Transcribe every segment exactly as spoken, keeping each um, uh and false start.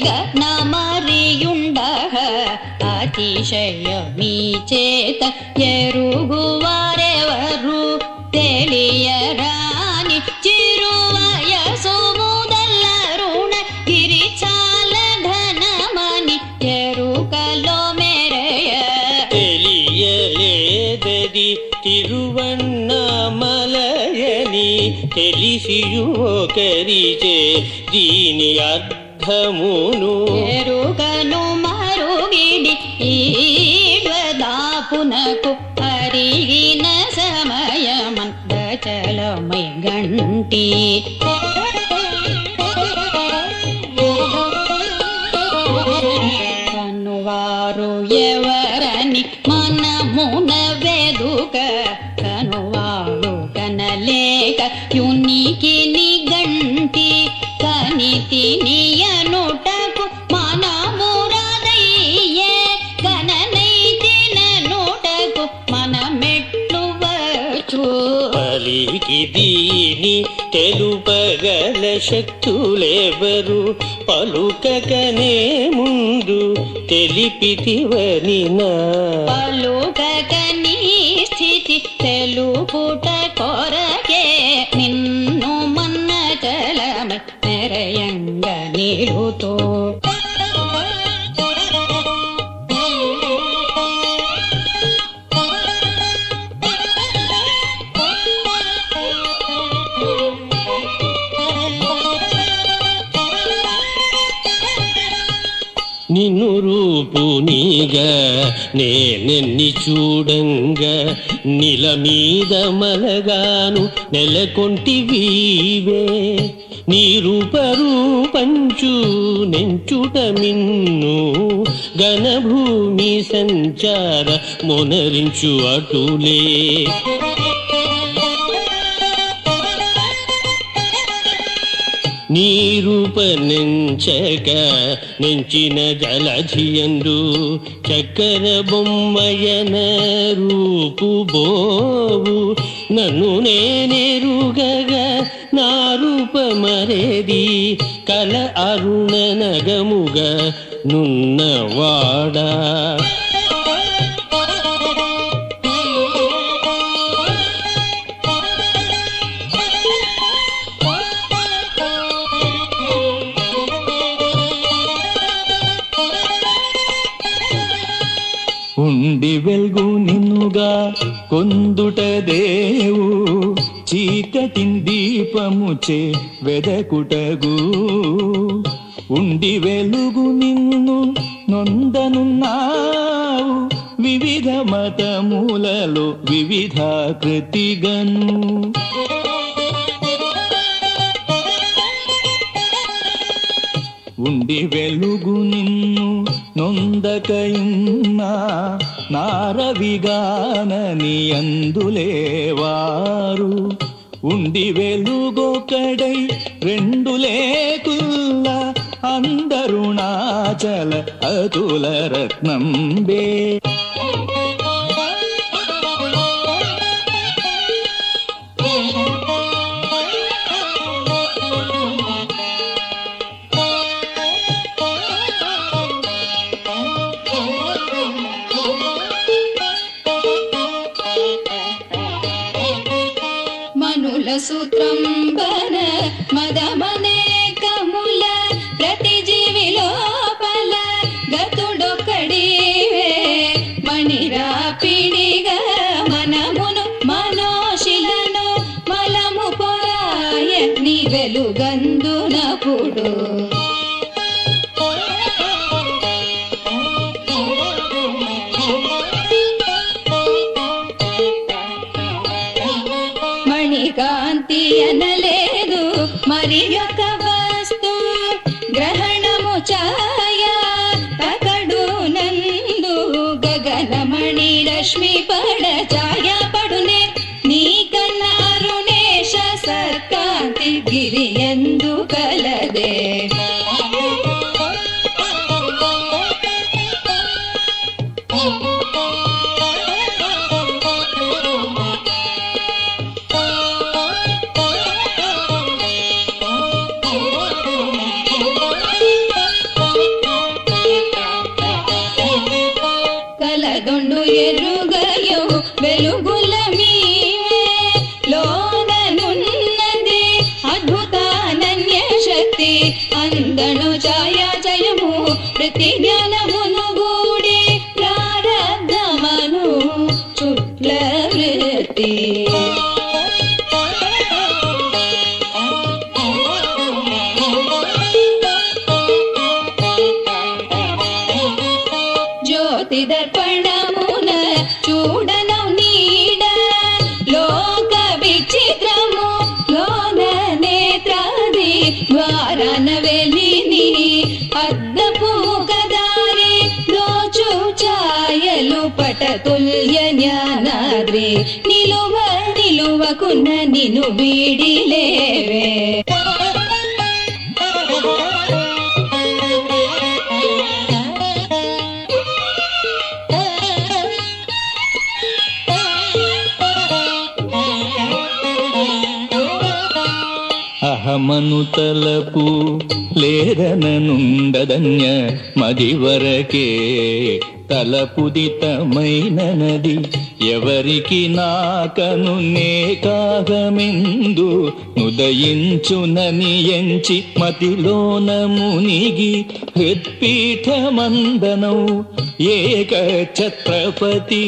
నమరియుండహ అతిశయమీ చేత ఎరుగువారెవరు తెలియరాని చిరువయసు ముదల్లరుణ గిరిచాల ధనమని ఎరుకలో మెరయ తెలియలేదది తిరువన్నామలయని తెలిసియు ఒకరిచే దీని అర్థమును ఎరుకను మరుగిడి ఈడ్వదాపునకు అరిగిన సమయమందచలమై గంటి కనువారు ఎవరని మనమున వెదుక కనువారు కనలేక యునికి నిగంటి కనితి నియనుటకు మనమురదయ్యే గణనైతిన నోటకు మనమెట్లు వచ్చు పలికి దీని తెలుపగల శక్తులెవరు పలుకకనే ముందు తెలిపితివనినా పలుకకని స్థితి తెలుపుట కొరకే నిన్ను మన్న చలమై నెరయంగ నిలుతో నిన్ను రూపునిగా నేనెన్ని చూడంగా నిల మీద మలగాను నెలకొంటివీవే నీ రూపరూపంచు నెంచుట మిన్ను ఘనభూమి సంచార మొనరించు అటులే నీ రూప నెంచక నెంచిన జలధియందు చక్కర బొమ్మయన రూపు బోవు నన్ను నేనెరుగగా నా రూప మరేది కల అరుణ నగముగా నున్నవాడా ఉండి వెల్గు నిన్నుగా కొందుట దేవు చీకటిన్ దీపముచే వెదకుటగు ఉండి వెలుగు నిన్ను నొందనున్నావు వివిధ మతములలో వివిధాకృతిగను ఉండి వెలుగు నిన్ను నొందకయున్నా నారవిగానని అందులేవారు ఉండి వెలుగొకడై రెండు లేకుల్ల అందరుణాచల అతుల రత్నంబే సూత్రంబన మదమనేకముల ప్రతి జీవి లోపల గతుడొక్కడివే మణిరాపిడిగా మనమును మనోశిలను మలము పొరాయ నీ వెలుగందునప్పుడు కాంతి అనలేదు మరి యొక్క వస్తు గ్రహణము ఛాయ తకడు నందు గగనమణి రశ్మి పడ ఛాయ పడునే నీ కన్న అరుణేశ సత్కాంతి గిరి ఎందు కలదే ఎరుగయో వెలుగుల మీవే లోననున్నది అద్భుతానన్య శక్తి అందను ఛాయాచయము ప్రతి జ్ఞానమును గూడి ప్రారబ్ధమను చుట్ల వృత్తి జ్యోతి దర్పణమున చూడను నీడ లోక విచిత్రము లోన నేత్రాది ద్వారాన వెలిని అద్దపు కదారి దోచు ఛాయలు పటతుల్య జ్ఞానాద్రి నిలువ నిలువకున్న నిను వీడిలేవే అహమను తలపు లేరననుండదన్య మదివరకే తలపుదితమైన నది ఎవరికి నాకను నే కాగమెందు నుదయించునని ఎంచి మతిలోన మునిగి హృత్పీఠమందనౌ ఏక ఛత్రపతి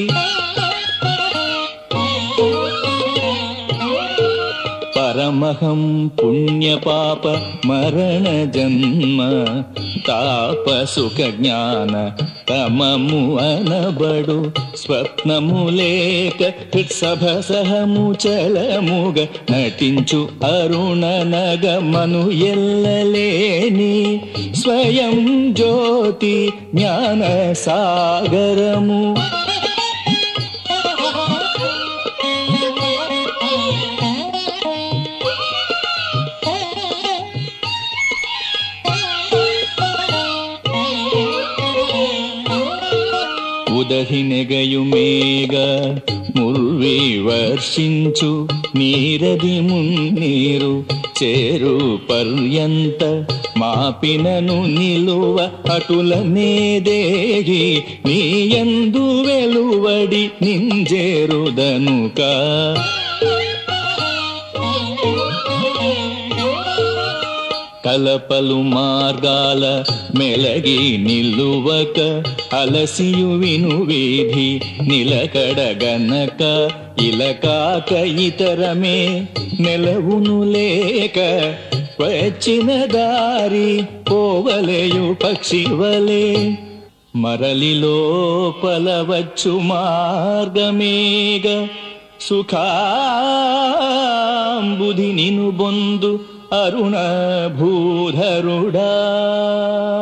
పరమహం పుణ్యపాప మరణ జన్మ తాప సుఖ జ్ఞాన తమము అనబడు స్వప్నము లేక హృత్సభ సహము చలముగ నటించు అరుణ నగమను ఎల్లలేని స్వయం జ్యోతి జ్ఞాన సాగరము ఉదహినెగయు మేఘ ముర్వి వర్షించు నీరది మున్నీరు చేరు పర్యంత మాపినను నిలువ అటులనే దేగి నీయందు వెలువడి నింజేరుదనుక కలపలు మార్గాల మెలగి నిలువక అలసియు విను వీధి నిలకడగనక ఇలకాక ఇతరమే నెలవును లేక వచ్చిన దారి పోవలేయు పక్షివలే మరలి లోపల వచ్చు మార్గమేగ సుఖాంబుధి నిను బొందు అరుణ భూధరుడా